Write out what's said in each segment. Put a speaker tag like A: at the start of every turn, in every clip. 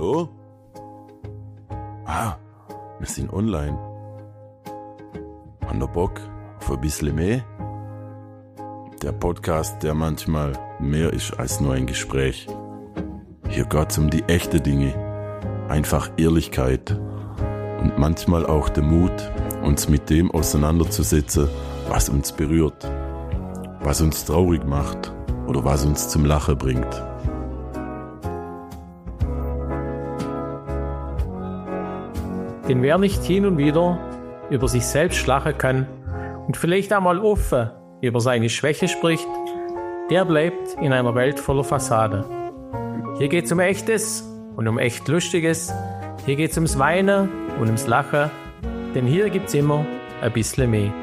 A: Hallo? Wir sind online. Haben ihr Bock auf ein bisschen mehr? Der Podcast, der manchmal mehr ist als nur ein Gespräch. Hier geht's um die echten Dinge, einfach Ehrlichkeit und manchmal auch der Mut, uns mit dem auseinanderzusetzen, was uns berührt, was uns traurig macht oder was uns zum Lachen bringt.
B: Denn wer nicht hin und wieder über sich selbst lachen kann und vielleicht einmal offen über seine Schwäche spricht, der bleibt in einer Welt voller Fassade. Hier geht's um Echtes und um echt Lustiges. Hier geht's ums Weinen und ums Lachen, denn hier gibt's immer ein bisschen mehr.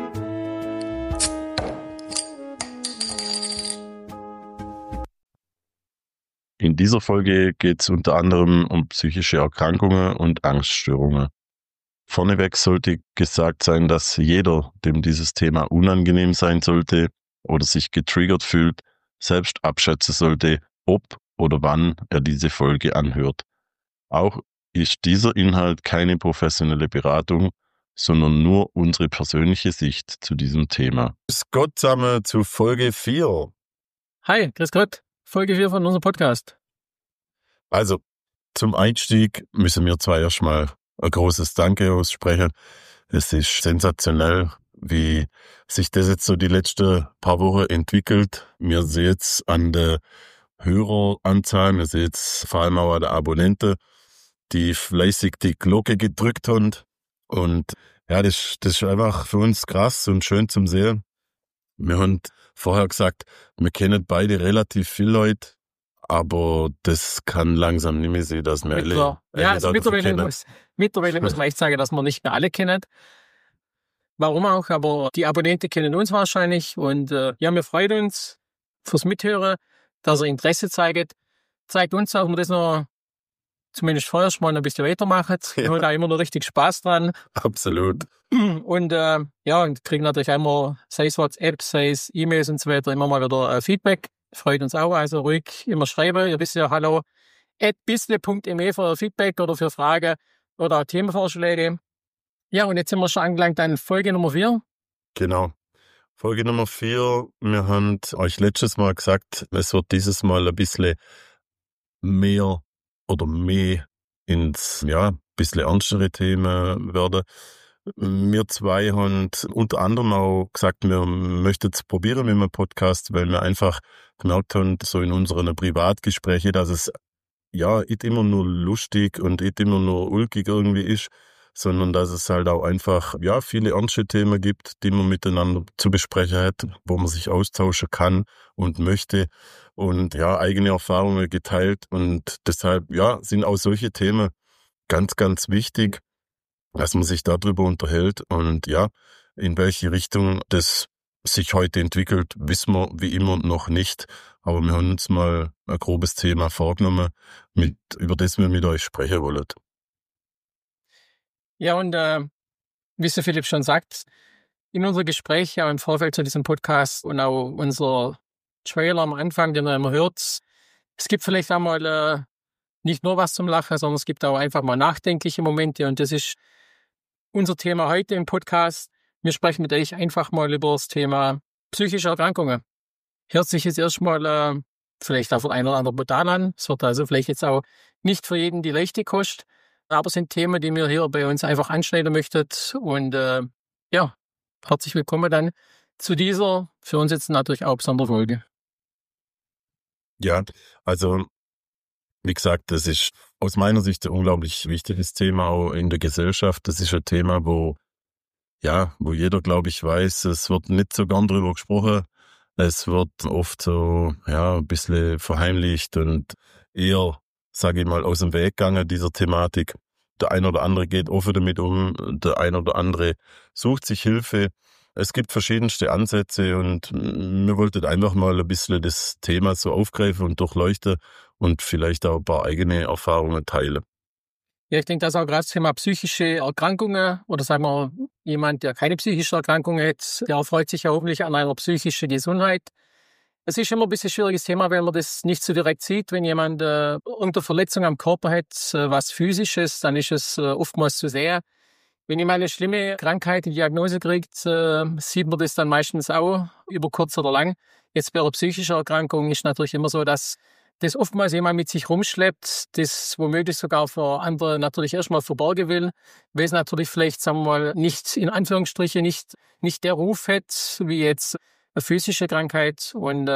A: In dieser Folge geht es unter anderem um psychische Erkrankungen und Angststörungen. Vorneweg sollte gesagt sein, dass jeder, dem dieses Thema unangenehm sein sollte oder sich getriggert fühlt, selbst abschätzen sollte, ob oder wann er diese Folge anhört. Auch ist dieser Inhalt keine professionelle Beratung, sondern nur unsere persönliche Sicht zu diesem Thema. Grüß Gott zusammen zu Folge 4.
B: Hi, grüß Gott, Folge 4 von unserem Podcast.
A: Also, zum Einstieg müssen wir zwar erstmal ein großes Danke aussprechen. Es ist sensationell, wie sich das jetzt so die letzten paar Wochen entwickelt. Wir sehen jetzt an der Höreranzahl, wir sehen jetzt vor allem auch an der Abonnenten, die fleißig die Glocke gedrückt haben. Und ja, das ist einfach für uns krass und schön zum Sehen. Wir haben vorher gesagt, wir kennen beide relativ viele Leute, aber das kann langsam nicht mehr sein, dass wir alle
B: mittlerweile muss man echt sagen, dass wir nicht mehr alle kennen. Warum auch, aber die Abonnenten kennen uns wahrscheinlich und wir freuen uns fürs Mithören, dass ihr Interesse zeigt. Zeigt uns auch, dass wir das noch zumindest vorerst mal ein bisschen weitermachen. Wir haben da immer noch richtig Spaß dran.
A: Absolut.
B: Und und kriegen natürlich einmal, sei es WhatsApp, sei es E-Mails und so weiter, immer mal wieder Feedback. Freut uns auch, also ruhig immer schreiben. Ihr wisst ja, hallo@bisle.me für Feedback oder für Fragen oder Themenvorschläge. Ja, und jetzt sind wir schon angelangt an Folge Nummer 4.
A: Genau. Folge Nummer 4. Wir haben euch letztes Mal gesagt, es wird dieses Mal ein bisschen mehr ins, bisschen ernstere Themen werden. Wir zwei haben unter anderem auch gesagt, wir möchten es probieren mit einem Podcast, weil wir einfach gemerkt haben, so in unseren Privatgesprächen, dass es nicht immer nur lustig und nicht immer nur ulkig irgendwie ist, sondern dass es halt auch einfach viele ernste Themen gibt, die man miteinander zu besprechen hat, wo man sich austauschen kann und möchte und eigene Erfahrungen geteilt, und deshalb sind auch solche Themen ganz, ganz wichtig, dass man sich darüber unterhält. Und in welche Richtung das sich heute entwickelt, wissen wir wie immer noch nicht. Aber wir haben uns mal ein grobes Thema vorgenommen, über das wir mit euch sprechen wollen.
B: Ja, und wie der Philipp schon sagt, in unserem Gespräch, auch im Vorfeld zu diesem Podcast und auch unser Trailer am Anfang, den ihr immer hört, es gibt vielleicht auch mal nicht nur was zum Lachen, sondern es gibt auch einfach mal nachdenkliche Momente, und das ist unser Thema heute im Podcast. Wir sprechen mit euch einfach mal über das Thema psychische Erkrankungen. Hört sich jetzt erstmal vielleicht auch von einer oder anderen brutal an. Es wird also vielleicht jetzt auch nicht für jeden die leichte Kost, aber es sind Themen, die wir hier bei uns einfach anschneiden möchten. Und herzlich willkommen dann zu dieser, für uns jetzt natürlich auch besondere Folge.
A: Ja, also wie gesagt, das ist aus meiner Sicht ein unglaublich wichtiges Thema auch in der Gesellschaft. Das ist ein Thema, wo jeder, glaube ich, weiß, es wird nicht so gern drüber gesprochen. Es wird oft so, ein bisschen verheimlicht und eher, sage ich mal, aus dem Weg gegangen, dieser Thematik. Der ein oder andere geht offen damit um, der ein oder andere sucht sich Hilfe. Es gibt verschiedenste Ansätze, und wir wollten einfach mal ein bisschen das Thema so aufgreifen und durchleuchten und vielleicht auch ein paar eigene Erfahrungen teilen.
B: Ja, ich denke, dass auch gerade das Thema psychische Erkrankungen, oder sagen wir, jemand, der keine psychische Erkrankung hat, der erfreut sich ja hoffentlich an einer psychischen Gesundheit. Es ist immer ein bisschen ein schwieriges Thema, weil man das nicht so direkt sieht. Wenn jemand irgendeine Verletzung am Körper hat, was Physisches, dann ist es oftmals zu sehen. Wenn jemand eine schlimme Krankheit, eine Diagnose kriegt, sieht man das dann meistens auch über kurz oder lang. Jetzt bei einer psychischen Erkrankung ist natürlich immer so, dass das oftmals jemand mit sich rumschleppt, das womöglich sogar vor andere natürlich erstmal verborgen will, weil es natürlich vielleicht, sagen wir mal, nicht, in Anführungsstrichen, nicht der Ruf hat, wie jetzt eine physische Krankheit. Und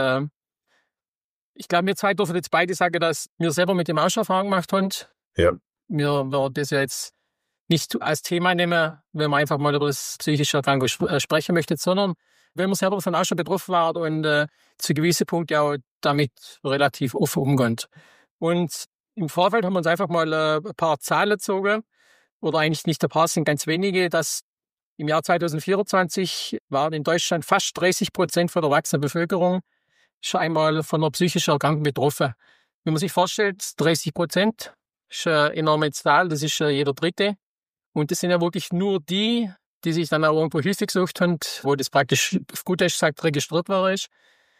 B: ich glaube, wir zwei dürfen jetzt beide sagen, dass wir selber mit dem auch schon Erfahrung gemacht haben.
A: Ja.
B: Wir werden das ja jetzt nicht als Thema nehmen, wenn man einfach mal über das psychische Erkrankung sprechen möchte, sondern wenn man selber davon auch schon betroffen war und zu gewissen Punkten auch damit relativ offen umgehen. Und im Vorfeld haben wir uns einfach mal ein paar Zahlen gezogen, oder eigentlich nicht ein paar, sind ganz wenige, dass im Jahr 2024 waren in Deutschland fast 30% von der erwachsenen Bevölkerung schon einmal von einer psychischen Erkrankung betroffen. Wenn man sich vorstellt, 30% ist eine enorme Zahl, das ist jeder Dritte. Und das sind ja wirklich nur die sich dann auch irgendwo Hilfe gesucht haben, wo das praktisch, auf gut Deutsch gesagt, registriert worden ist.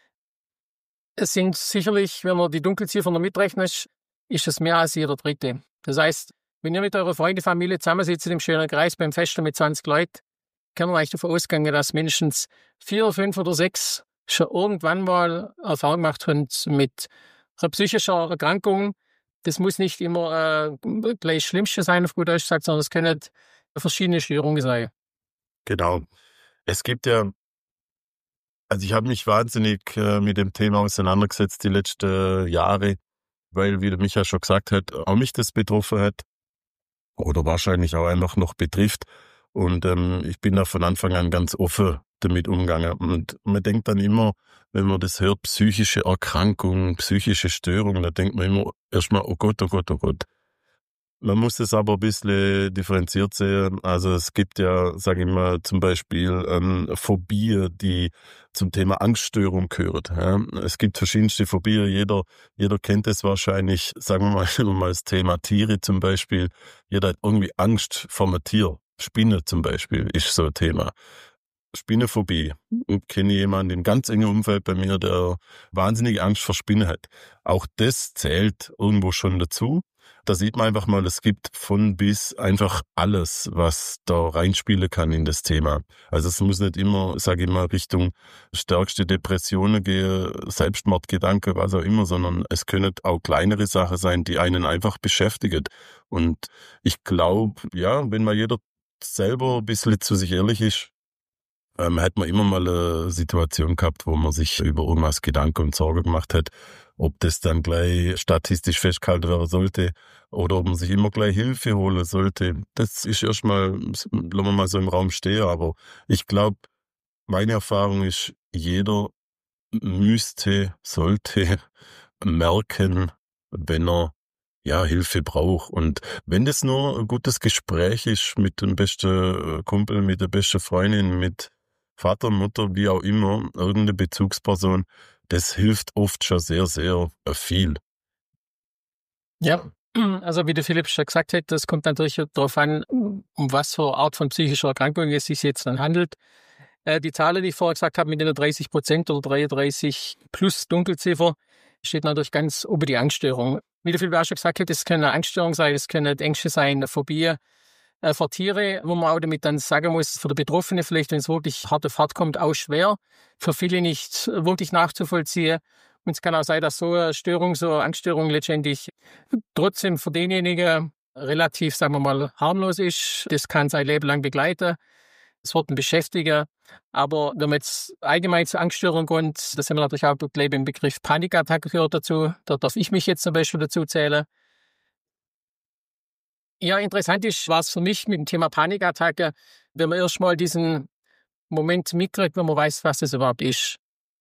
B: Es sind sicherlich, wenn man die Dunkelziffer noch mitrechnet, ist es mehr als jeder Dritte. Das heißt, wenn ihr mit eurer Freundefamilie zusammensitzt im schönen Kreis beim Festen mit 20 Leuten, kann man eigentlich davon ausgehen, dass mindestens 4, 5 oder 6 schon irgendwann mal Erfahrung gemacht haben mit einer psychischen Erkrankung. Das muss nicht immer gleich das Schlimmste sein, auf gut Deutsch gesagt, sondern es können verschiedene Störungen sein.
A: Genau. Es gibt ja, also ich habe mich wahnsinnig mit dem Thema auseinandergesetzt die letzten Jahre, weil, wie der Micha schon gesagt hat, auch mich das betroffen hat oder wahrscheinlich auch einfach noch betrifft. Und ich bin da von Anfang an ganz offen damit umgegangen. Und man denkt dann immer, wenn man das hört, psychische Erkrankung, psychische Störung, da denkt man immer erstmal, oh Gott, oh Gott, oh Gott. Man muss das aber ein bisschen differenziert sehen. Also es gibt ja, sage ich mal, zum Beispiel Phobie, die zum Thema Angststörung gehört. Ja. Es gibt verschiedenste Phobien. Jeder kennt es wahrscheinlich, sagen wir mal, nehmen wir mal das Thema Tiere zum Beispiel. Jeder hat irgendwie Angst vor einem Tier. Spinne zum Beispiel ist so ein Thema. Spinnenphobie. Ich kenne jemanden im ganz engen Umfeld bei mir, der wahnsinnige Angst vor Spinnen hat. Auch das zählt irgendwo schon dazu. Da sieht man einfach mal, es gibt von bis einfach alles, was da reinspielen kann in das Thema. Also es muss nicht immer, sage ich mal, Richtung stärkste Depressionen gehen, Selbstmordgedanke, was auch immer, sondern es können auch kleinere Sachen sein, die einen einfach beschäftigen. Und ich glaube, ja, wenn mal jeder selber ein bisschen zu sich ehrlich ist, hat man immer mal eine Situation gehabt, wo man sich über irgendwas Gedanken und Sorge gemacht hat, ob das dann gleich statistisch festgehalten werden sollte oder ob man sich immer gleich Hilfe holen sollte. Das ist erstmal, lassen wir mal so im Raum stehen, aber ich glaube, meine Erfahrung ist, jeder sollte merken, wenn er Hilfe braucht. Und wenn das nur ein gutes Gespräch ist mit dem besten Kumpel, mit der besten Freundin, mit Vater, Mutter, wie auch immer, irgendeine Bezugsperson, das hilft oft schon sehr, sehr viel.
B: Ja, also wie der Philipp schon gesagt hat, das kommt natürlich darauf an, um was für Art von psychischer Erkrankung es sich jetzt dann handelt. Die Zahlen, die ich vorher gesagt habe, mit den 30% oder 33 plus Dunkelziffer, steht natürlich ganz oben die Angststörung. Wie der Philipp auch schon gesagt hat, es können Angststörungen sein, es können Ängste sein, Phobie vor Tiere, wo man auch damit dann sagen muss, für die Betroffene vielleicht, wenn es wirklich hart auf hart kommt, auch schwer, für viele nicht wirklich nachzuvollziehen. Und es kann auch sein, dass so eine Störung, so eine Angststörung letztendlich trotzdem für denjenigen relativ, sagen wir mal, harmlos ist. Das kann sein Leben lang begleiten. Es wird ihn beschäftigen. Aber wenn man jetzt allgemein zur Angststörung kommt, da sind wir natürlich auch gleich im Begriff Panikattacke gehört dazu. Da darf ich mich jetzt zum Beispiel dazu zählen. Ja, interessant war es für mich mit dem Thema Panikattacke, wenn man erstmal diesen Moment mitkriegt, wenn man weiß, was das überhaupt ist.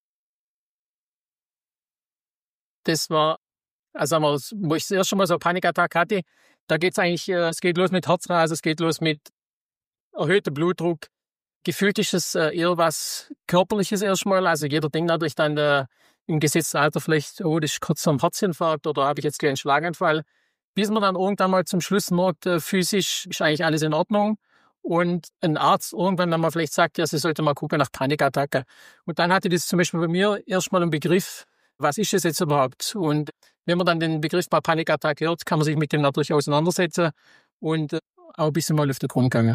B: Das war, also wo ich das erste Mal so eine Panikattacke hatte, da geht es eigentlich, es geht los mit Herzrasen, es geht los mit erhöhtem Blutdruck. Gefühlt ist es eher was Körperliches erstmal. Also jeder denkt natürlich dann im gesetzten Alter vielleicht, oh, das ist kurz vorm Herzinfarkt oder habe ich jetzt gleich einen Schlaganfall. Bis man dann irgendwann mal zum Schluss merkt, physisch ist eigentlich alles in Ordnung. und ein Arzt irgendwann dann mal vielleicht sagt, ja, sie sollte mal gucken nach Panikattacke. Und dann hatte das zum Beispiel bei mir erstmal einen Begriff, was ist das jetzt überhaupt? Und wenn man dann den Begriff mal Panikattacke hört, kann man sich mit dem natürlich auseinandersetzen und auch ein bisschen mal auf den Grund gehen.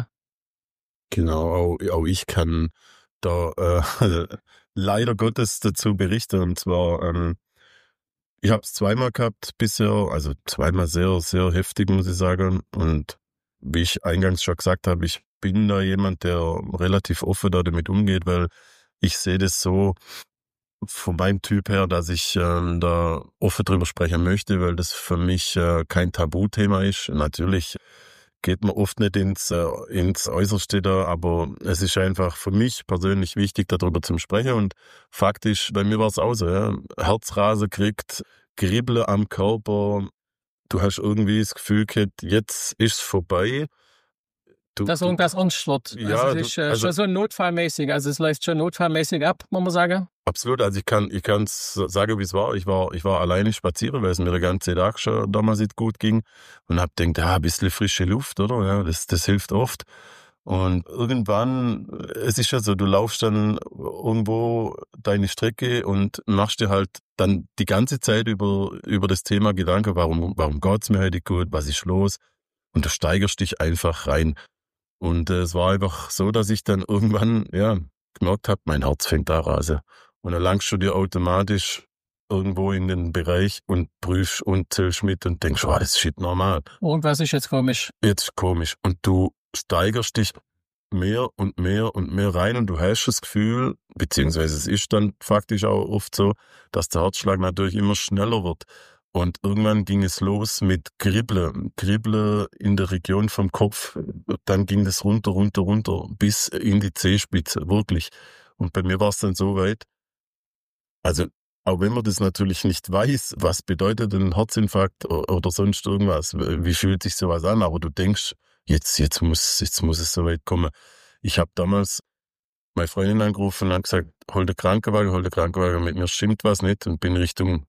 A: Genau, auch ich kann da leider Gottes dazu berichten. Und zwar, ich habe es zweimal gehabt bisher, also zweimal sehr, sehr heftig, muss ich sagen. Und wie ich eingangs schon gesagt habe, ich bin da jemand, der relativ offen da damit umgeht, weil ich sehe das so von meinem Typ her, dass ich da offen drüber sprechen möchte, weil das für mich kein Tabuthema ist. Natürlich geht man oft nicht ins Äußerste da, aber es ist einfach für mich persönlich wichtig, darüber zu sprechen. Und faktisch, bei mir war es auch so, ja, Herzrasen kriegt, Kribbeln am Körper, du hast irgendwie das Gefühl gehabt, jetzt ist es vorbei.
B: Dass irgendwas ernst wird.
A: Ja,
B: also es ist schon so notfallmäßig, also es läuft schon notfallmäßig ab, muss man sagen.
A: Absolut, also ich kann's sagen, wie es war. Ich war alleine spazieren, weil es mir den ganzen Tag schon damals nicht gut ging und hab gedacht, ein bisschen frische Luft, oder? Ja, das hilft oft. Und irgendwann, es ist ja so, du laufst dann irgendwo deine Strecke und machst dir halt dann die ganze Zeit über das Thema Gedanken, warum geht's mir heute gut, was ist los? Und du steigerst dich einfach rein. Und es war einfach so, dass ich dann irgendwann, ja, gemerkt habe, mein Herz fängt an rasen. Und dann langst du dir automatisch irgendwo in den Bereich und prüfst und zählst mit und denkst, das ist shit normal.
B: Irgendwas ist jetzt komisch.
A: Jetzt komisch. Und du steigerst dich mehr und mehr und mehr rein und du hast das Gefühl, beziehungsweise es ist dann faktisch auch oft so, dass der Herzschlag natürlich immer schneller wird. Und irgendwann ging es los mit Kribbeln in der Region vom Kopf. Dann ging es runter, bis in die Zehspitze, wirklich. Und bei mir war es dann so weit, also auch wenn man das natürlich nicht weiß, was bedeutet ein Herzinfarkt oder sonst irgendwas, wie fühlt sich sowas an, aber du denkst, jetzt muss es so weit kommen. Ich habe damals meine Freundin angerufen und habe gesagt, hol den Krankenwagen, mit mir stimmt was nicht, und bin Richtung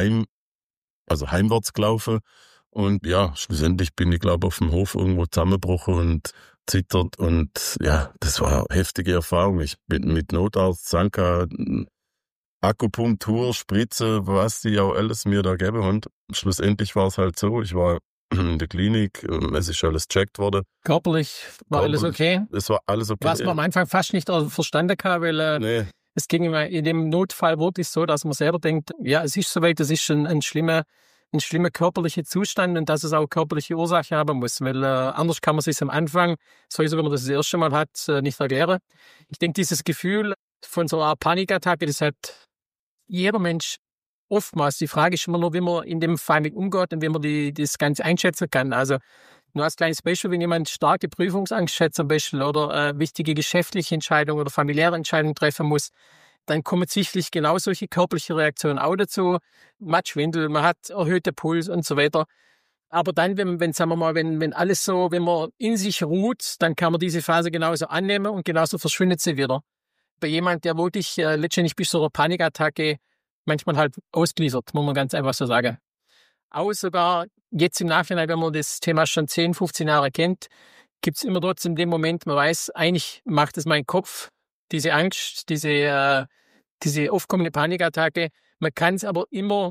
A: heimwärts gelaufen. Und ja, schlussendlich bin ich, glaube ich, auf dem Hof irgendwo zusammengebrochen und zittert. Und ja, das war eine heftige Erfahrung. Ich bin mit Notarzt, Sanka, Akupunktur, Spritze, was die auch alles mir da gegeben haben. Schlussendlich war es halt so, ich war in der Klinik, es ist alles gecheckt worden.
B: Körperlich war alles okay?
A: Es war alles okay.
B: Was man am Anfang fast nicht verstanden kann, weil
A: Nee.
B: es ging immer in dem Notfall wirklich so, dass man selber denkt, ja, es ist soweit, es ist ein schlimmer körperlicher Zustand und dass es auch körperliche Ursache haben muss, weil anders kann man sich am Anfang, sowieso wenn man das erste Mal hat, nicht erklären. Ich denke, dieses Gefühl von so einer Panikattacke, das hat jeder Mensch oftmals. Die Frage ist immer nur, wie man in dem Fall mit umgeht und wie man das Ganze einschätzen kann. Also nur als kleines Beispiel, wenn jemand starke Prüfungsangst hat zum Beispiel oder wichtige geschäftliche Entscheidungen oder familiäre Entscheidungen treffen muss, dann kommen sicherlich genau solche körperliche Reaktionen auch dazu. Man hat Schwindel, man hat erhöhten Puls und so weiter. Aber dann, wenn alles so, wenn man in sich ruht, dann kann man diese Phase genauso annehmen und genauso verschwindet sie wieder. Bei jemand, der wirklich letztendlich bis zu einer Panikattacke manchmal halt ausgliedert, muss man ganz einfach so sagen. Auch sogar jetzt im Nachhinein, wenn man das Thema schon 10, 15 Jahre kennt, gibt es immer trotzdem den Moment, man weiß, eigentlich macht es mein Kopf, diese Angst, diese aufkommende Panikattacke. Man kann es aber immer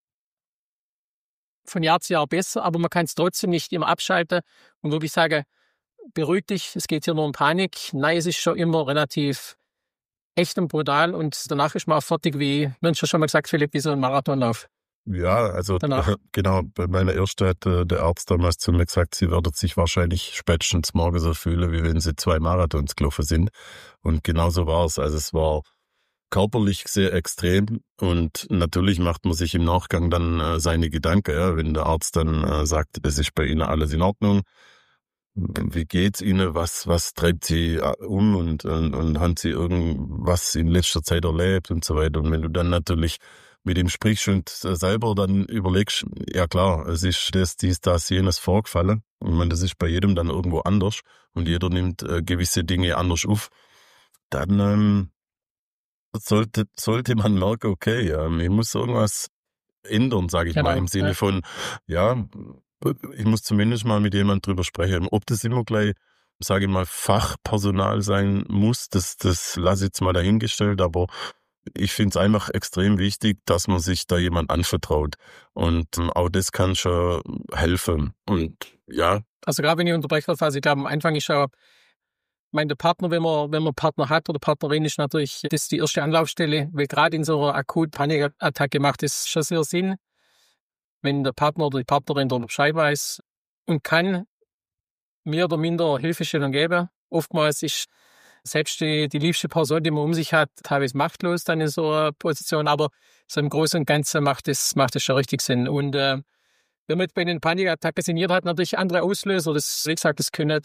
B: von Jahr zu Jahr besser, aber man kann es trotzdem nicht immer abschalten und wirklich sagen, beruhig dich, es geht hier nur um Panik. Nein, es ist schon immer relativ echt und brutal und danach ist man auch fertig wie, du hast schon mal gesagt, Philipp, wie so ein Marathonlauf.
A: Ja, also genau, bei meiner ersten hat der Arzt damals zu mir gesagt, sie würde sich wahrscheinlich spätestens morgen so fühlen, wie wenn sie 2 Marathons gelaufen sind. Und genau so war es. Also es war körperlich sehr extrem und natürlich macht man sich im Nachgang dann seine Gedanken, ja, wenn der Arzt dann sagt, es ist bei Ihnen alles in Ordnung. Wie geht's Ihnen? Was treibt Sie um und haben Sie irgendwas in letzter Zeit erlebt und so weiter? Und wenn du dann natürlich mit ihm sprichst und selber dann überlegst, ja klar, es ist das, jenes vorgefallen. Und das ist bei jedem dann irgendwo anders und jeder nimmt gewisse Dinge anders auf. Dann sollte man merken, okay, ich muss irgendwas ändern, sage ich mal, im Sinne von, ja, ich muss zumindest mal mit jemandem drüber sprechen. Ob das immer gleich sage ich mal, Fachpersonal sein muss, das lasse ich jetzt mal dahingestellt, aber ich finde es einfach extrem wichtig, dass man sich da jemand anvertraut. Und auch das kann schon helfen. Und ja.
B: Also gerade wenn ich unterbreche, also ich glaube, am Anfang ist ja, der Partner, wenn man einen Partner hat oder Partnerin, ist natürlich das die erste Anlaufstelle, weil gerade in so einer akuten Panikattacke macht es schon sehr Sinn, wenn der Partner oder die Partnerin darüber Bescheid weiß und kann mehr oder minder Hilfestellung geben. Oftmals ist selbst die liebste Person, die man um sich hat, teilweise machtlos dann in so einer Position, aber so im Großen und Ganzen macht es schon richtig Sinn. Und wenn man jetzt bei den Panikattacken sinniert hat, natürlich andere Auslöser. Das, wie gesagt, das können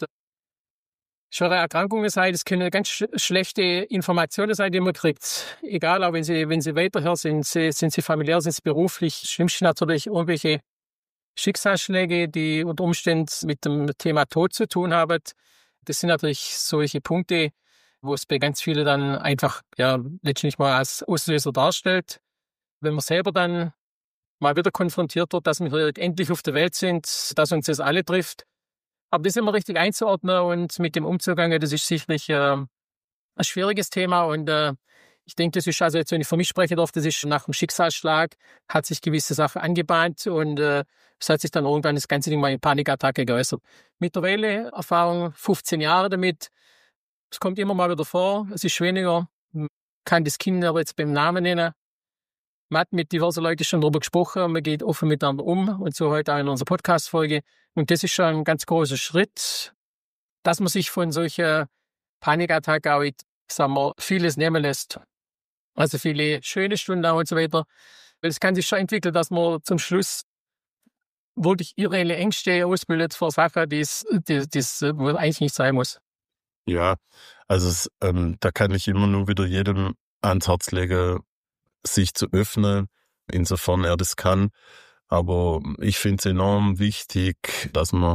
B: schwere Erkrankungen sein, das können ganz schlechte Informationen sein, die man kriegt. Egal, auch wenn sie weiterhören, sind sie familiär, sind sie beruflich. Das Schlimmste natürlich irgendwelche Schicksalsschläge, die unter Umständen mit dem Thema Tod zu tun haben. Das sind natürlich solche Punkte, wo es bei ganz vielen dann einfach letztendlich mal als Auslöser darstellt. Wenn man selber dann mal wieder konfrontiert wird, dass wir endlich auf der Welt sind, dass uns das alle trifft. Aber das ist immer richtig einzuordnen und mit dem umzugehen, das ist sicherlich ein schwieriges Thema. Und ich denke, das ist, also jetzt, wenn ich für mich sprechen darf, das ist nach dem Schicksalsschlag, hat sich gewisse Sachen angebahnt und es hat sich dann irgendwann das ganze Ding mal in Panikattacke geäußert. Mittlerweile Erfahrung 15 Jahre damit. Es kommt immer mal wieder vor, es ist weniger. Man kann das Kind aber jetzt beim Namen nennen. Man hat mit diversen Leuten schon darüber gesprochen, man geht offen miteinander um und so heute auch in unserer Podcast-Folge. Und das ist schon ein ganz großer Schritt, dass man sich von solchen Panikattacken auch, sagen wir, vieles nehmen lässt. Also viele schöne Stunden auch und so weiter. Weil es kann sich schon entwickeln, dass man zum Schluss wirklich irreelle Ängste ausbildet vor Sachen, die eigentlich nicht sein muss.
A: Ja, also da kann ich immer nur wieder jedem ans Herz legen, sich zu öffnen, insofern er das kann. Aber ich finde es enorm wichtig, dass man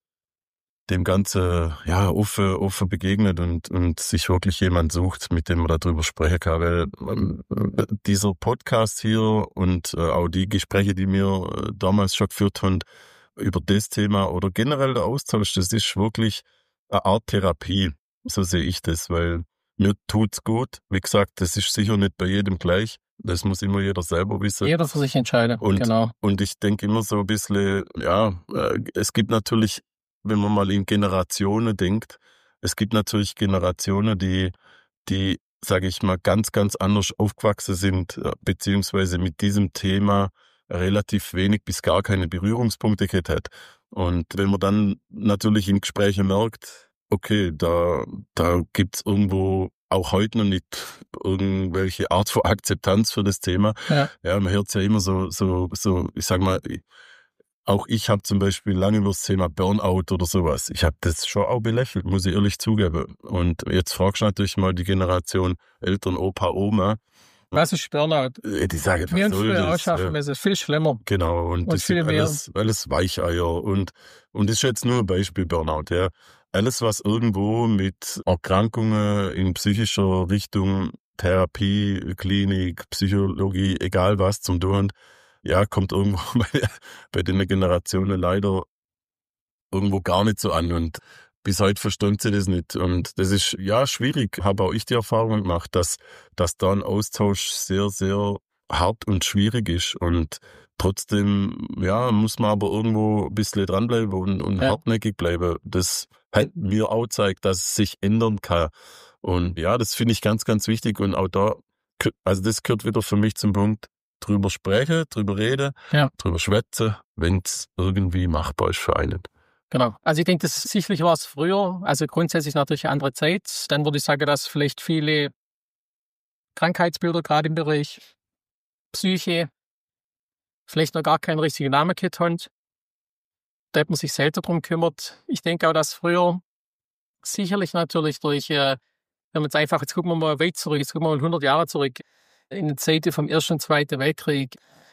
A: dem Ganze offen begegnet und sich wirklich jemand sucht, mit dem man darüber sprechen kann. Weil dieser Podcast hier und auch die Gespräche, die wir damals schon geführt haben, über das Thema oder generell der Austausch, das ist wirklich eine Art Therapie. So sehe ich das, weil mir tut's gut. Wie gesagt, das ist sicher nicht bei jedem gleich. Das muss immer jeder selber wissen.
B: Jeder für sich entscheiden, genau.
A: Und ich denke immer so ein bisschen, es gibt natürlich, wenn man mal in Generationen denkt, es gibt natürlich Generationen, die, sage ich mal, ganz, ganz anders aufgewachsen sind, beziehungsweise mit diesem Thema relativ wenig bis gar keine Berührungspunkte gehabt hat. Und wenn man dann natürlich in Gesprächen merkt, okay, da gibt's irgendwo auch heute noch nicht irgendwelche Art von Akzeptanz für das Thema. Ja, man hört ja immer so, ich sag mal, auch ich habe zum Beispiel lange über das Thema Burnout oder sowas. Ich habe das schon auch belächelt, muss ich ehrlich zugeben. Und jetzt fragst du natürlich mal die Generation Eltern, Opa, Oma.
B: Was ist Burnout?
A: Die sagen,
B: wir uns früher ausschaffen, es ist viel schlimmer.
A: Genau, und das sind alles Weicheier. Und das ist jetzt nur ein Beispiel Burnout, ja. Alles, was irgendwo mit Erkrankungen in psychischer Richtung, Therapie, Klinik, Psychologie, egal was zum tun, ja, kommt irgendwo bei den Generationen leider irgendwo gar nicht so an. Und bis heute verstehen sie das nicht. Und das ist, ja, schwierig. Habe auch ich die Erfahrung gemacht, dass da ein Austausch sehr, sehr hart und schwierig ist. Und trotzdem, ja, muss man aber irgendwo ein bisschen dranbleiben und hartnäckig bleiben. Das hat mir auch gezeigt, dass es sich ändern kann. Und ja, das finde ich ganz, ganz wichtig. Und auch da, also das gehört wieder für mich zum Punkt, drüber sprechen, drüber reden, drüber schwätzen, wenn es irgendwie machbar ist für einen.
B: Genau. Also ich denke, das sicherlich war es früher, also grundsätzlich natürlich eine andere Zeit. Dann würde ich sagen, dass vielleicht viele Krankheitsbilder gerade im Bereich Psyche vielleicht noch gar keinen richtigen Namen gehabt haben. Da hat man sich selten drum gekümmert. Ich denke auch, dass früher sicherlich natürlich durch, wenn man jetzt einfach, jetzt gucken wir mal weit zurück, jetzt gucken wir mal 100 Jahre zurück, in der Zeit vom Ersten und Zweiten Weltkrieg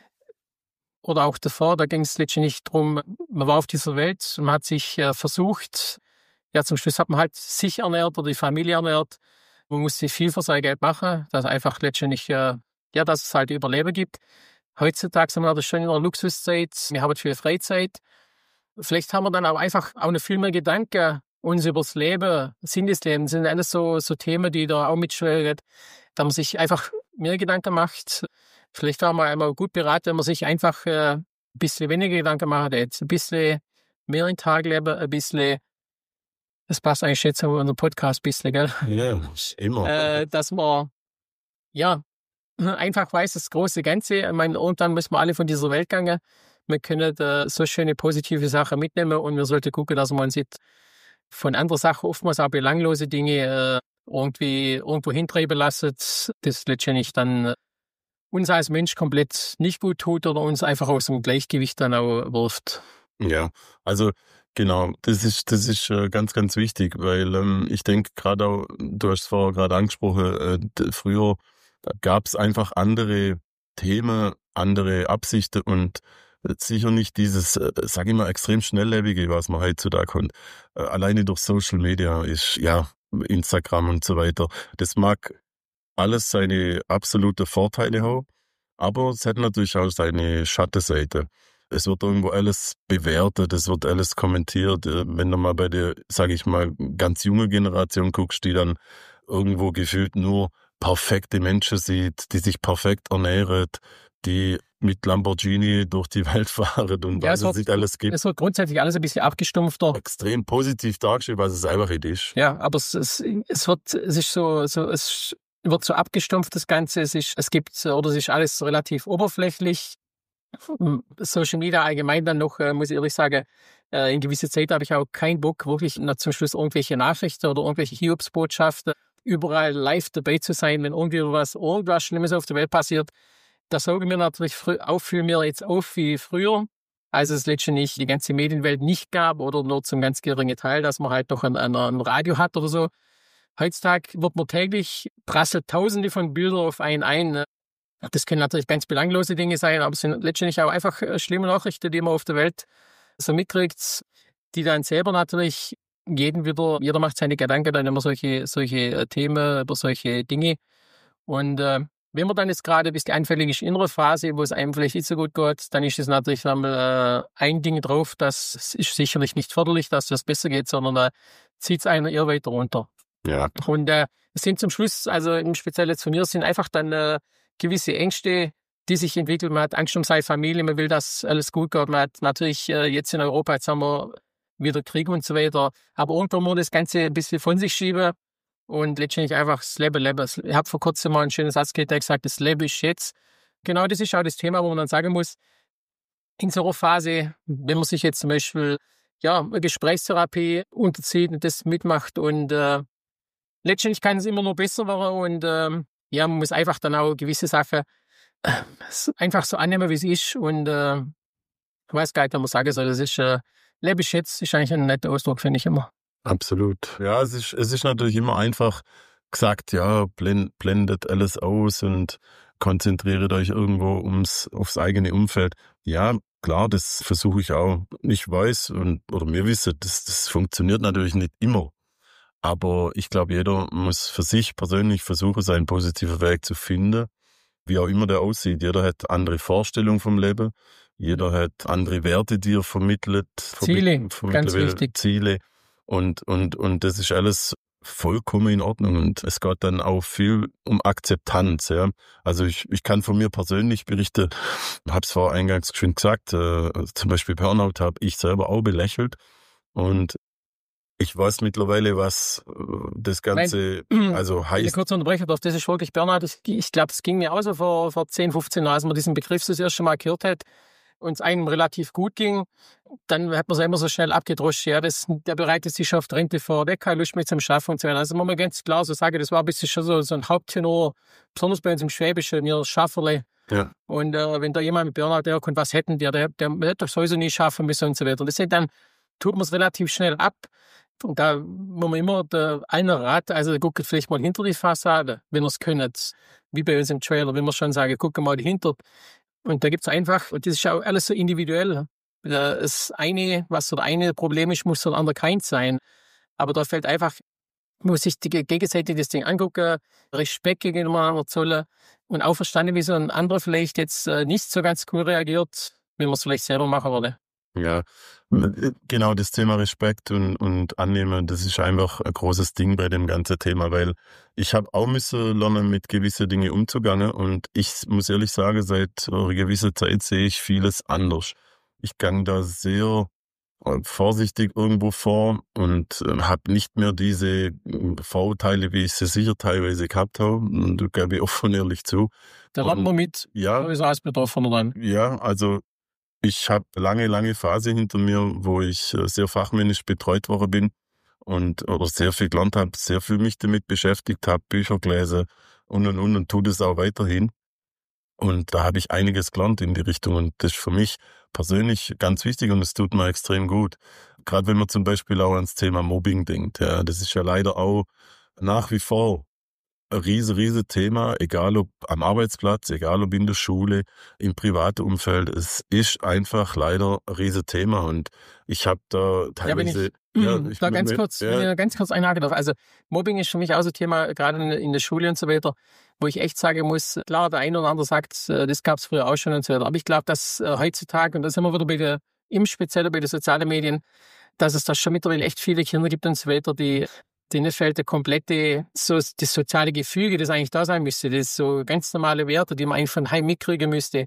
B: oder auch davor, da ging es letztendlich darum, man war auf dieser Welt und man hat sich versucht, zum Schluss hat man halt sich ernährt oder die Familie ernährt. Man musste viel für sein Geld machen, dass einfach letztendlich, dass es halt Überleben gibt. Heutzutage sind wir das schon in einer Luxuszeit, wir haben viel Freizeit. Vielleicht haben wir dann auch einfach auch noch viel mehr Gedanken uns übers Leben, Sinn des Lebens, sind alles so Themen, die da auch mitschwingen, da man sich einfach mehr Gedanken macht. Vielleicht war man einmal gut beraten, wenn man sich einfach ein bisschen weniger Gedanken macht, jetzt ein bisschen mehr in den Tag leben, ein bisschen, das passt eigentlich jetzt auf unseren Podcast ein bisschen, gell?
A: Ja, immer.
B: Dass man, ja, einfach weiß, das große Ganze, ich meine, irgendwann müssen wir alle von dieser Welt gehen. Wir können so schöne positive Sachen mitnehmen und wir sollten gucken, dass man sich von anderen Sachen, oftmals auch belanglose Dinge, irgendwo hintreiben lassen, das letztendlich dann uns als Mensch komplett nicht gut tut oder uns einfach aus dem Gleichgewicht dann auch wirft.
A: Ja, also genau, das ist ganz, ganz wichtig, weil ich denke gerade auch, du hast es vorher gerade angesprochen, früher gab es einfach andere Themen, andere Absichten und sicher nicht dieses, sag ich mal, extrem schnelllebige, was man heutzutage hat. Alleine durch Social Media ist, ja, Instagram und so weiter. Das mag alles seine absolute Vorteile haben, aber es hat natürlich auch seine Schattenseite. Es wird irgendwo alles bewertet, es wird alles kommentiert. Wenn du mal bei der, sage ich mal, ganz junge Generation guckst, die dann irgendwo gefühlt nur perfekte Menschen sieht, die sich perfekt ernähren, die mit Lamborghini durch die Welt fahren und
B: Ja,
A: was es nicht alles gibt.
B: es wird grundsätzlich alles ein bisschen abgestumpfter.
A: Extrem positiv dargestellt, was es einfach nicht ist.
B: Ja, aber es wird so abgestumpft, das Ganze. Es ist alles relativ oberflächlich. Social Media allgemein dann noch, muss ich ehrlich sagen, in gewisser Zeit habe ich auch keinen Bock, wirklich zum Schluss irgendwelche Nachrichten oder irgendwelche Hiobsbotschaften überall live dabei zu sein, wenn irgendwas Schlimmes auf der Welt passiert. Da saugen wir natürlich fühlen wir jetzt auf wie früher, als es letztendlich die ganze Medienwelt nicht gab oder nur zum ganz geringen Teil, dass man halt noch ein Radio hat oder so. Heutzutage prasselt Tausende von Bildern auf einen ein. Das können natürlich ganz belanglose Dinge sein, aber es sind letztendlich auch einfach schlimme Nachrichten, die man auf der Welt so mitkriegt, die dann selber natürlich jeder macht seine Gedanken dann immer solche Themen über solche Dinge. Und wenn man dann jetzt gerade ein bisschen anfällig ist in einer Phase, wo es einem vielleicht nicht so gut geht, dann ist es natürlich einmal ein Ding drauf, das ist sicherlich nicht förderlich, dass das besser geht, sondern da zieht es einen eher weiter runter.
A: Ja.
B: Und es sind zum Schluss, also im Speziell jetzt von mir, sind einfach dann gewisse Ängste, die sich entwickeln. Man hat Angst um seine Familie, man will, dass alles gut geht. Man hat natürlich jetzt in Europa, jetzt haben wir wieder Krieg und so weiter. Aber irgendwo muss man das Ganze ein bisschen von sich schieben und letztendlich einfach das Leben. Ich habe vor kurzem mal einen schönen Satz gehört, der gesagt, das Leben ist jetzt. Genau, das ist auch das Thema, wo man dann sagen muss, in so einer Phase, wenn man sich jetzt zum Beispiel eine Gesprächstherapie unterzieht und das mitmacht und letztendlich kann es immer nur besser werden und man muss einfach dann auch gewisse Sachen einfach so annehmen, wie es ist und ich weiß gar nicht, wie man sagen soll, das ist Lebe ich jetzt, ist eigentlich ein netter Ausdruck, finde ich immer.
A: Absolut. Ja, es ist natürlich immer einfach gesagt, ja, blendet alles aus und konzentriert euch irgendwo aufs eigene Umfeld. Ja, klar, das versuche ich auch. Ich weiß oder wir wissen, das funktioniert natürlich nicht immer. Aber ich glaube, jeder muss für sich persönlich versuchen, seinen positiven Weg zu finden, wie auch immer der aussieht. Jeder hat andere Vorstellungen vom Leben. Jeder hat andere Werte, die er vermittelt.
B: Ziele, ganz wichtig.
A: Ziele. Und das ist alles vollkommen in Ordnung. Und es geht dann auch viel um Akzeptanz. Ja. Also ich kann von mir persönlich berichten, habe es vor eingangs schon gesagt, zum Beispiel Burnout habe ich selber auch belächelt. Und ich weiß mittlerweile, was das Ganze heißt.
B: Eine kurze Unterbrechung darf, das ist wirklich Burnout. Ich glaube, das ging mir auch so vor 10, 15 Jahren, als man diesen Begriff das erste Mal gehört hat und es einem relativ gut ging. Dann hat man es immer so schnell abgedroschen. Ja, der bereitet sich schon auf die Rente vor, der hat keine Lust mehr zum Schaffen und so weiter. Also muss man ganz klar so sagen, das war ein bisschen schon so ein Haupttenor, besonders bei uns im Schwäbischen, wir Schafferle. Ja. Und wenn da jemand mit Burnout herkommt, was hätten der wird doch sowieso nie schaffen müssen und so weiter. Und deswegen dann tut man es relativ schnell ab. Und da muss man immer einer Rat, also guckt vielleicht mal hinter die Fassade, wenn ihr es könnt, wie bei uns im Trailer, wenn wir schon sagen, guckt mal dahinter. Und da gibt's einfach, und das ist auch alles so individuell. Das eine Problem ist, muss der andere keins sein. Aber da fällt einfach, muss sich gegenseitig das Ding angucken, Respekt gegeneinander zollen und auch verstanden, wie so ein anderer vielleicht jetzt nicht so ganz cool reagiert, wie man es vielleicht selber machen würde.
A: Ja, genau das Thema Respekt und Annehmen, das ist einfach ein großes Ding bei dem ganzen Thema, weil ich habe auch müssen lernen, mit gewissen Dingen umzugehen und ich muss ehrlich sagen, seit einer gewissen Zeit sehe ich vieles anders. Ich gang da sehr vorsichtig irgendwo vor und habe nicht mehr diese Vorurteile, wie ich sie sicher teilweise gehabt habe, und da gebe ich offen und ehrlich zu.
B: Da lernt
A: Und
B: man mit,
A: ja,
B: sowieso als Betroffener dann.
A: ja, also ich habe lange Phase hinter mir, wo ich sehr fachmännisch betreut worden bin und oder sehr viel gelernt habe, sehr viel mich damit beschäftigt habe, Bücher gelesen und tue das auch weiterhin. Und da habe ich einiges gelernt in die Richtung und das ist für mich persönlich ganz wichtig und es tut mir extrem gut. Gerade wenn man zum Beispiel auch ans Thema Mobbing denkt, ja, das ist ja leider auch nach wie vor ein riese Thema, egal ob am Arbeitsplatz, egal ob in der Schule, im privaten Umfeld. Es ist einfach leider ein riesen Thema und ich habe da
B: Ja, wenn
A: teilweise,
B: ich
A: ja, ich,
B: da ganz kurz, wenn
A: ja,
B: ich ganz kurz einhaken darf. Also Mobbing ist für mich auch so ein Thema, gerade in der Schule und so weiter, wo ich echt sagen muss, klar, der eine oder andere sagt, das gab es früher auch schon und so weiter. Aber ich glaube, dass heutzutage, und da sind wir wieder im Speziellen bei den sozialen Medien, dass es da schon mittlerweile echt viele Kinder gibt und so weiter, denen fehlt der komplette, so das soziale Gefüge, das eigentlich da sein müsste. Das ist so ganz normale Werte, die man eigentlich von heim mitkriegen müsste.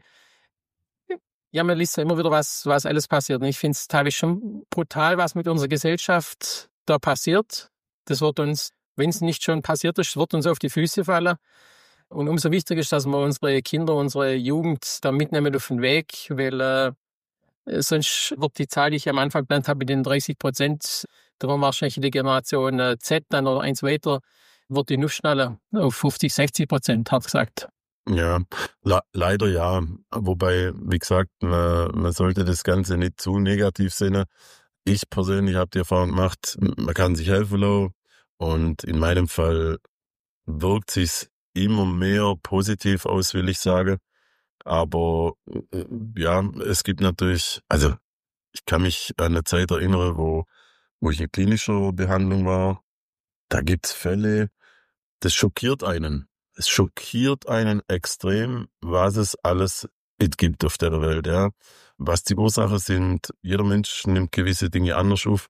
B: Ja, man liest ja immer wieder, was alles passiert. Und ich finde es teilweise schon brutal, was mit unserer Gesellschaft da passiert. Das wird uns, wenn es nicht schon passiert ist, wird uns auf die Füße fallen. Und umso wichtiger ist, dass wir unsere Kinder, unsere Jugend da mitnehmen auf den Weg, weil sonst wird die Zahl, die ich am Anfang genannt habe, mit den 30%, da war wahrscheinlich die Generation Z dann oder eins weiter, wird die noch schneller auf 50-60%, hart gesagt.
A: ja, leider ja. Wobei, wie gesagt, man sollte das Ganze nicht zu negativ sehen. Ich persönlich habe die Erfahrung gemacht, man kann sich helfen lassen und in meinem Fall wirkt sich's immer mehr positiv aus, will ich sagen. Aber ja, es gibt natürlich, also ich kann mich an eine Zeit erinnern, wo ich in klinischer Behandlung war. Da gibt's Fälle, das schockiert einen. Es schockiert einen extrem, was es alles gibt auf der Welt, ja. Was die Ursachen sind. Jeder Mensch nimmt gewisse Dinge anders auf.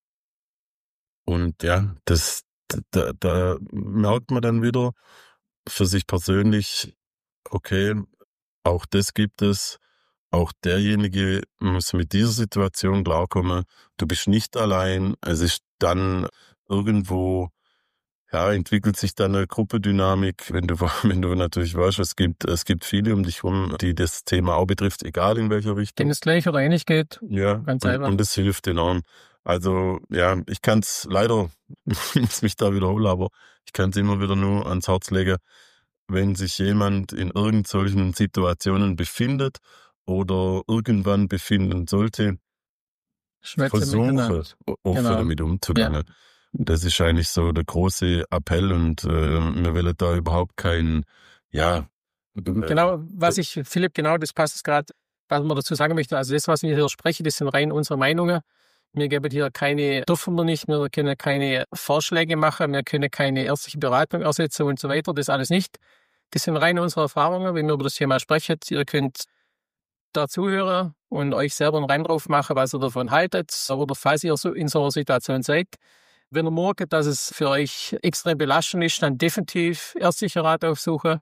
A: Und ja, da merkt man dann wieder für sich persönlich, okay, auch das gibt es. Auch derjenige muss mit dieser Situation klarkommen. Du bist nicht allein. Es ist dann irgendwo, ja, entwickelt sich dann eine Gruppendynamik, wenn du, wenn du natürlich weißt, es gibt viele um dich herum, die das Thema auch betrifft, egal in welcher
B: Denen
A: Richtung.
B: es gleich oder ähnlich geht,
A: Ja,
B: ganz einfach.
A: und das hilft enorm. Also, ja, ich kann es leider, ich muss mich da wiederholen, aber ich kann es immer wieder nur ans Herz legen, wenn sich jemand in irgendwelchen Situationen befindet oder irgendwann befinden sollte,
B: Schwätze miteinander.
A: versuche offen
B: Genau.
A: damit
B: Ja.
A: umzugehen. Das ist eigentlich so der große Appell und wir wollen da überhaupt keinen, ja,
B: Genau, Philipp, genau, das passt gerade, was man dazu sagen möchte. Also das, was wir hier sprechen, das sind rein unsere Meinungen. Wir geben hier dürfen wir nicht, wir können keine Vorschläge machen, wir können keine ärztliche Beratung ersetzen und so weiter, das alles nicht. Das sind rein unsere Erfahrungen, wenn wir über das Thema sprechen. Ihr könnt da zuhören und euch selber einen Reim drauf machen, was ihr davon haltet oder falls ihr so in so einer Situation seid. Wenn ihr merkt, dass es für euch extrem belastend ist, dann definitiv ärztliche Rat aufsuchen.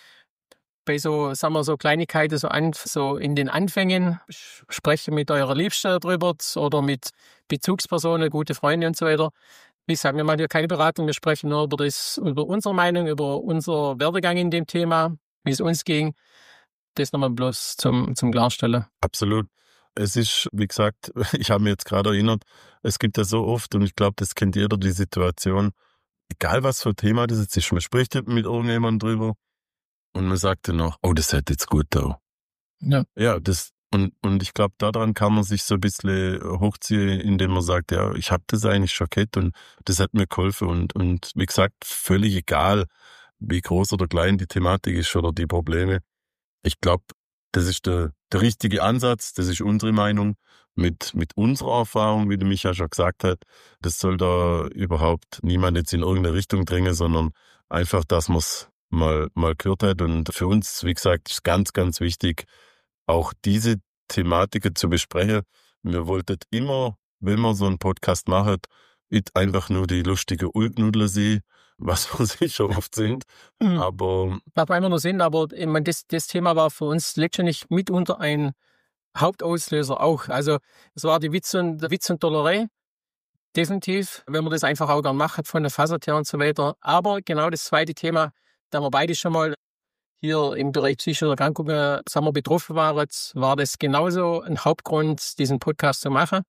B: Bei so, sagen wir, so Kleinigkeiten, so in den Anfängen, sprechen mit eurer Liebsten drüber oder mit Bezugspersonen, gute Freunde und so weiter. Wie gesagt, wir machen hier keine Beratung, wir sprechen nur über unsere Meinung, über unser Werdegang in dem Thema, wie es uns ging. Das nochmal bloß zum Klarstellen.
A: Absolut. Es ist, wie gesagt, ich habe mich jetzt gerade erinnert, es gibt ja so oft, und ich glaube, das kennt jeder, die Situation, egal was für ein Thema das jetzt ist, man spricht mit irgendjemandem drüber und man sagt dann noch, oh, das hätte jetzt gut da.
B: Ja.
A: Ja, und ich glaube, daran kann man sich so ein bisschen hochziehen, indem man sagt, ja, ich habe das eigentlich schon gehabt und das hat mir geholfen und wie gesagt, völlig egal, wie groß oder klein die Thematik ist oder die Probleme. Ich glaube, das ist der richtige Ansatz, das ist unsere Meinung mit unserer Erfahrung, wie der Micha schon gesagt hat. Das soll da überhaupt niemand jetzt in irgendeine Richtung drängen, sondern einfach, dass man es mal gehört hat. Und für uns, wie gesagt, ist ganz wichtig, auch diese Thematiken zu besprechen, Wir wollten immer, wenn wir so einen Podcast machen, nicht einfach nur die lustige Ulknudler sehen, was wir sicher oft sind, aber
B: Macht einfach nur Sinn, aber ich meine, das Thema war für uns letztendlich mitunter ein Hauptauslöser auch. Also es war die Witz und Dollerei, definitiv, wenn man das einfach auch gern macht von der Fassert her und so weiter. Aber genau das zweite Thema, da wir beide schon mal hier im Bereich psychischer Erkrankungen sagen wir, betroffen waren, war das genauso ein Hauptgrund, diesen Podcast zu machen.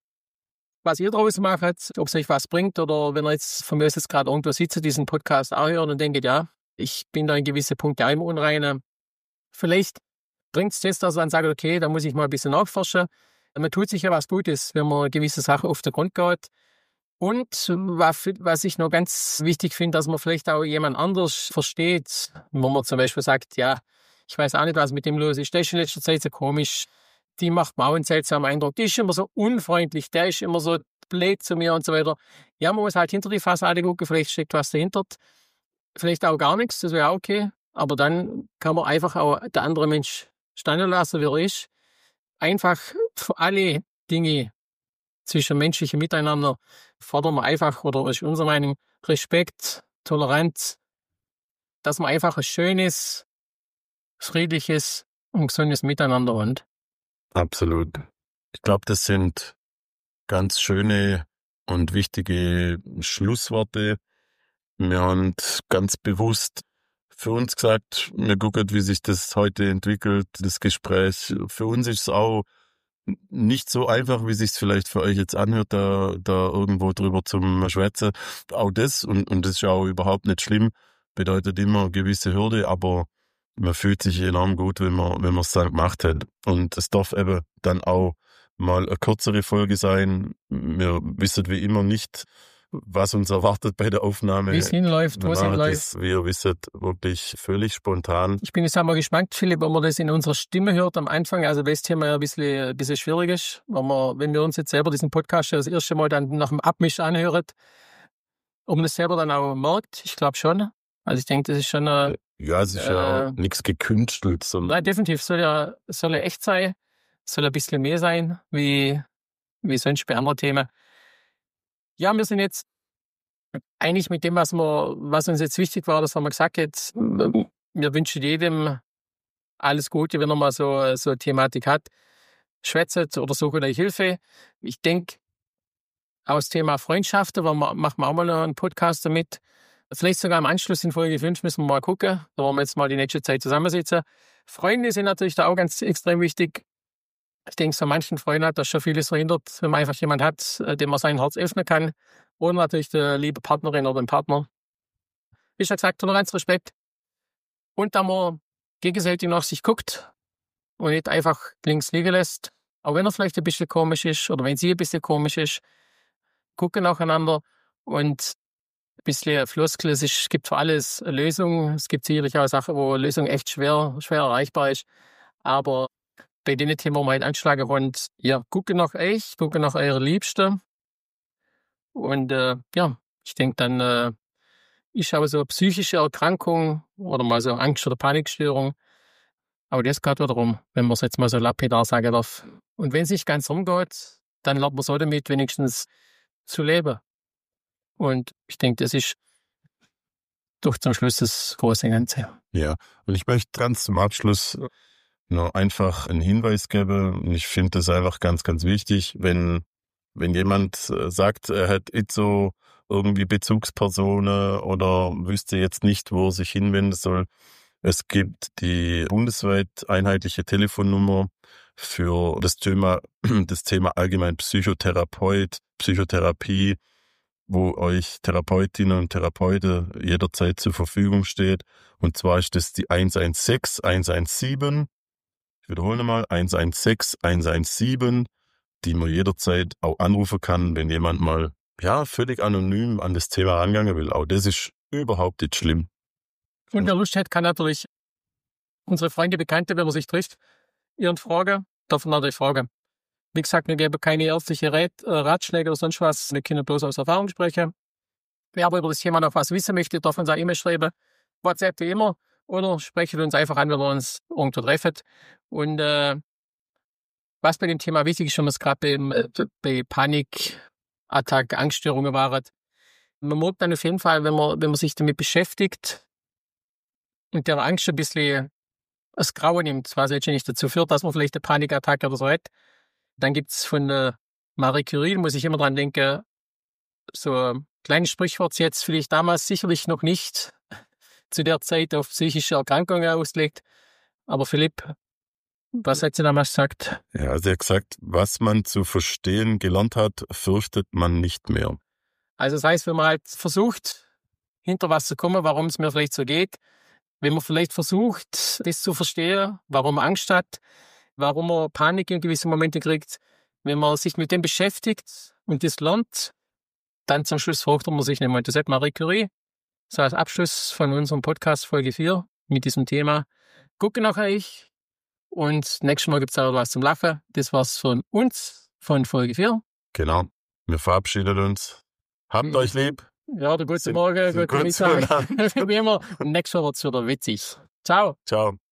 B: Was ihr draus macht, ob es euch was bringt oder wenn ihr jetzt von mir aus jetzt gerade irgendwo sitzt, diesen Podcast auch hören und denkt, ja, ich bin da in gewisse Punkte auch im Unreinen. Vielleicht bringt es das, dass man sagt, okay, da muss ich mal ein bisschen nachforschen. Man tut sich ja was Gutes, wenn man gewisse Sachen auf den Grund geht. Und was ich noch ganz wichtig finde, dass man vielleicht auch jemand anders versteht, wenn man zum Beispiel sagt, ja, ich weiß auch nicht, was mit dem los ist, der ist in letzter Zeit so komisch, die macht mir auch einen seltsamen Eindruck, die ist immer so unfreundlich, der ist immer so blöd zu mir und so weiter. Ja, man muss halt hinter die Fassade gucken, vielleicht steckt was dahinter, vielleicht auch gar nichts, das wäre auch okay, aber dann kann man einfach auch der andere Mensch stehen lassen, wie er ist. Einfach für alle Dinge zwischen menschlichem Miteinander fordern wir einfach, oder ist unsere Meinung, Respekt, Toleranz, dass man einfach ein schönes, friedliches und gesundes Miteinander hat.
A: absolut. Ich glaube, das sind ganz schöne und wichtige Schlussworte. Wir haben ganz bewusst für uns gesagt, wir gucken, wie sich das heute entwickelt, das Gespräch. Für uns ist es auch nicht so einfach, wie sich's vielleicht für euch jetzt anhört, da irgendwo drüber zum Schwätzen. Auch das, und das ist ja auch überhaupt nicht schlimm, bedeutet immer eine gewisse Hürde, aber man fühlt sich enorm gut, wenn man es dann gemacht hat. Und es darf eben dann auch mal eine kürzere Folge sein. Wir wissen wie immer nicht, was uns erwartet bei der Aufnahme.
B: Wie es hinläuft, wo es hinläuft.
A: Wie ihr wisst, wirklich völlig spontan.
B: Ich bin jetzt einmal gespannt, Philipp, ob man das in unserer Stimme hört am Anfang, also weil das Thema ja ein bisschen schwierig ist, wenn wir uns jetzt selber diesen Podcast das erste Mal dann nach dem Abmisch anhören, ob man das selber dann auch merkt, ich glaube schon. Also ich denke, das ist schon
A: ja, es ist ja nichts gekünstelt.
B: Nein, definitiv, soll ja echt sein, soll ein bisschen mehr sein, wie sonst bei anderen Themen. Ja, wir sind jetzt eigentlich mit dem, was uns jetzt wichtig war, das haben wir gesagt, jetzt, wir wünschen jedem alles Gute, wenn er mal so eine Thematik hat, schwätzt oder sucht euch Hilfe. Ich denke, auch das Thema Freundschaften, machen wir auch mal einen Podcast damit. Vielleicht sogar im Anschluss in Folge 5 müssen wir mal gucken, da wollen wir jetzt mal die nächste Zeit zusammensitzen. Freunde sind natürlich da auch ganz extrem wichtig. Ich denke, so manchen Freunden hat das schon vieles verhindert, wenn man einfach jemanden hat, dem man sein Herz öffnen kann. Und natürlich die liebe Partnerin oder den Partner. Wie schon gesagt, Toleranz, Respekt. Und da man gegenseitig nach sich guckt und nicht einfach links liegen lässt, auch wenn er vielleicht ein bisschen komisch ist oder wenn sie ein bisschen komisch ist, gucken nacheinander und ein bisschen Floskel. Es gibt für alles eine Lösung. Es gibt sicherlich auch Sachen, wo eine Lösung echt schwer erreichbar ist. Aber bei den Themen, wo wir halt anschlagen wollen, ja, gucke nach euch, gucke nach eurer Liebsten. Und ja, ich denke, dann ist auch so eine psychische Erkrankung oder mal so Angst- oder Panikstörung. Aber das geht wiederum, wenn man es jetzt mal so lapidar sagen darf. Und wenn es nicht ganz rumgeht, dann lernt man so damit wenigstens zu leben. Und ich denke, das ist doch zum Schluss das große Ganze.
A: Ja, und ich möchte ganz zum Abschluss noch einfach einen Hinweis geben. Und ich finde das einfach ganz, ganz wichtig, wenn jemand sagt, er hat jetzt so irgendwie Bezugspersonen oder wüsste jetzt nicht, wo er sich hinwenden soll. Es gibt die bundesweit einheitliche Telefonnummer für das Thema allgemein Psychotherapie, wo euch Therapeutinnen und Therapeuten jederzeit zur Verfügung steht. Und zwar ist das die 116 117. Ich wiederhole mal, 116 117, die man jederzeit auch anrufen kann, wenn jemand mal völlig anonym an das Thema rangegangen will. Auch das ist überhaupt nicht schlimm.
B: Und wer Lust hat, kann natürlich unsere Freunde, Bekannte, wenn man sich trifft, ihren fragen, darf man natürlich fragen. Wie gesagt, wir geben keine ärztliche Ratschläge oder sonst was, wir können bloß aus Erfahrung sprechen. Wer aber über das Thema noch was wissen möchte, darf uns auch E-Mail schreiben, WhatsApp wie immer, oder sprechen uns einfach an, wenn wir uns irgendwo treffen. Und was bei dem Thema wichtig ist, wenn man es gerade bei Panikattacken, Angststörungen war, man merkt dann auf jeden Fall, wenn man sich damit beschäftigt und der Angst ein bisschen das Grauen nimmt, was letztendlich dazu führt, dass man vielleicht eine Panikattacke oder so hat. Dann gibt's von der Marie Curie, muss ich immer dran denken, so ein kleines Sprichwort, jetzt vielleicht damals sicherlich noch nicht zu der Zeit auf psychische Erkrankungen auslegt. Aber Philipp, was hat sie damals gesagt?
A: Ja, sie hat gesagt, was man zu verstehen gelernt hat, fürchtet man nicht mehr.
B: Also das heißt, wenn man halt versucht, hinter was zu kommen, warum es mir vielleicht so geht, wenn man vielleicht versucht, das zu verstehen, warum man Angst hat, warum man Panik in gewissen Momenten kriegt, wenn man sich mit dem beschäftigt und das lernt, dann zum Schluss fürchtet man sich nicht mehr. Das hat Marie Curie, so als Abschluss von unserem Podcast Folge 4 mit diesem Thema. Gucke nach euch und nächstes Mal gibt es auch was zum Lachen. Das war's von uns, von Folge 4.
A: Genau, wir verabschieden uns. Habt euch lieb.
B: Ja, der guten Morgen, guten Mittag, wie immer. Und nächstes Mal wird's wieder witzig. Ciao.
A: Ciao.